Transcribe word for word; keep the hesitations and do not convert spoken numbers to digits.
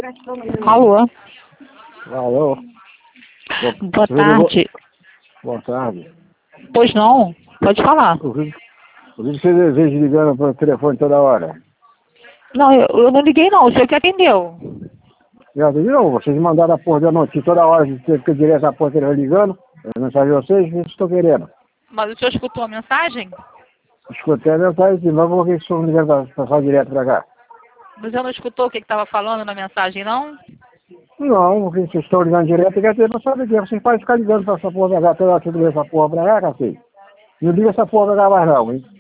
Alô? Alô? Boa tarde. Boa tarde. Pois não? Pode falar. O que, o que você deseja ligando para o telefone toda hora? Não, eu, eu não liguei não, o senhor que atendeu. Já viu? Vocês mandaram a porra da notícia toda hora, que fica direto a porra do telefone ligando. Eu não sabia vocês, o que vocês estão querendo? Mas o senhor escutou a mensagem? Escutei a mensagem de novo, por que vocês estão ligando para passar direto para cá? Mas eu não escutou o que estava falando na mensagem, não? Não, porque vocês estão ligando direto, quer dizer, não sabe o que é. Vocês podem ficar ligando para essa porra pra cá, toda hora, toda vez essa porra pra cá, cacete. Não liga essa porra pra cá mais não, hein?